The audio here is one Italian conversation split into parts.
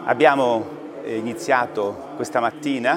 Abbiamo iniziato questa mattina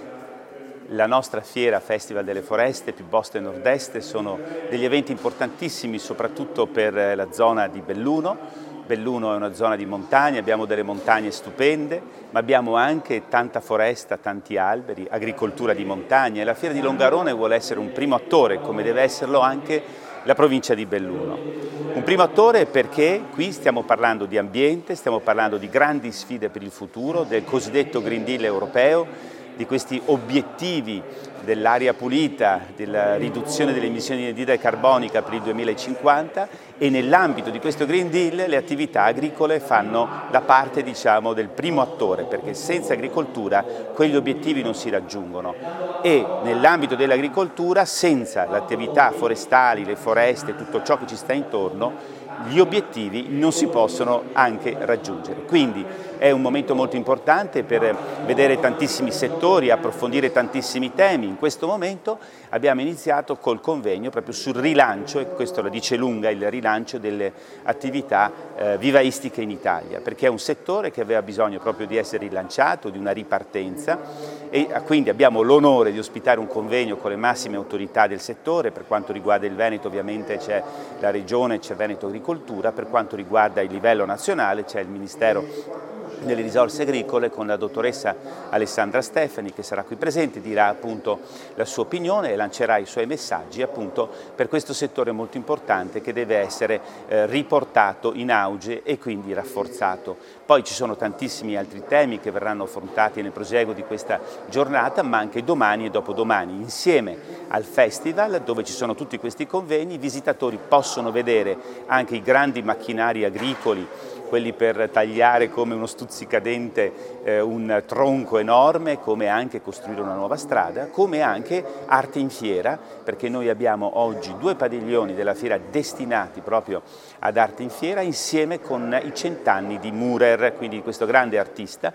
la nostra fiera Festival delle Foreste più Boston e Nord-Est. Sono degli eventi importantissimi soprattutto per la zona di Belluno. Belluno è una zona di montagna, abbiamo delle montagne stupende, ma abbiamo anche tanta foresta, tanti alberi, agricoltura di montagna, e la Fiera di Longarone vuole essere un primo attore, come deve esserlo anche la provincia di Belluno. Un primo attore perché qui stiamo parlando di ambiente, stiamo parlando di grandi sfide per il futuro, del cosiddetto Green Deal europeo, di questi obiettivi dell'aria pulita, della riduzione delle emissioni di anidride carbonica per il 2050, e nell'ambito di questo Green Deal le attività agricole fanno la parte, diciamo, del primo attore, perché senza agricoltura quegli obiettivi non si raggiungono, e nell'ambito dell'agricoltura, senza le attività forestali, le foreste, tutto ciò che ci sta intorno, gli obiettivi non si possono anche raggiungere. Quindi è un momento molto importante per vedere tantissimi settori, approfondire tantissimi temi. In questo momento abbiamo iniziato col convegno proprio sul rilancio, e questo la dice lunga, il rilancio delle attività vivaistiche in Italia, perché è un settore che aveva bisogno proprio di essere rilanciato, di una ripartenza, e quindi abbiamo l'onore di ospitare un convegno con le massime autorità del settore. Per quanto riguarda il Veneto ovviamente c'è la Regione, c'è Veneto Agricoltura, per quanto riguarda il livello nazionale c'è il Ministero delle risorse agricole con la dottoressa Alessandra Stefani, che sarà qui presente, dirà appunto la sua opinione e lancerà i suoi messaggi appunto per questo settore molto importante che deve essere riportato in auge e quindi rafforzato. Poi ci sono tantissimi altri temi che verranno affrontati nel proseguo di questa giornata, ma anche domani e dopodomani. Insieme al festival, dove ci sono tutti questi convegni, i visitatori possono vedere anche i grandi macchinari agricoli, quelli per tagliare come uno stuzzicadente un tronco enorme, come anche costruire una nuova strada, come anche arte in fiera, perché noi abbiamo oggi 2 padiglioni della fiera destinati proprio ad arte in fiera, insieme con i 100 anni di Mürer, quindi questo grande artista.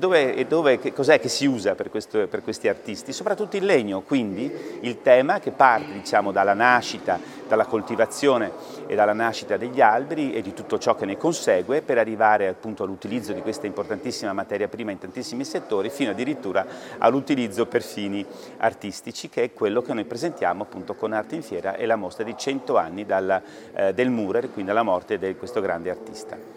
E cos'è che si usa per questi artisti? Soprattutto il legno, quindi il tema che parte, diciamo, dalla nascita, dalla coltivazione e dalla nascita degli alberi e di tutto ciò che ne consegue, per arrivare appunto all'utilizzo di questa importantissima materia prima in tantissimi settori, fino addirittura all'utilizzo per fini artistici, che è quello che noi presentiamo appunto con Arte in Fiera e la mostra di 100 anni del Mürer, quindi alla morte di questo grande artista.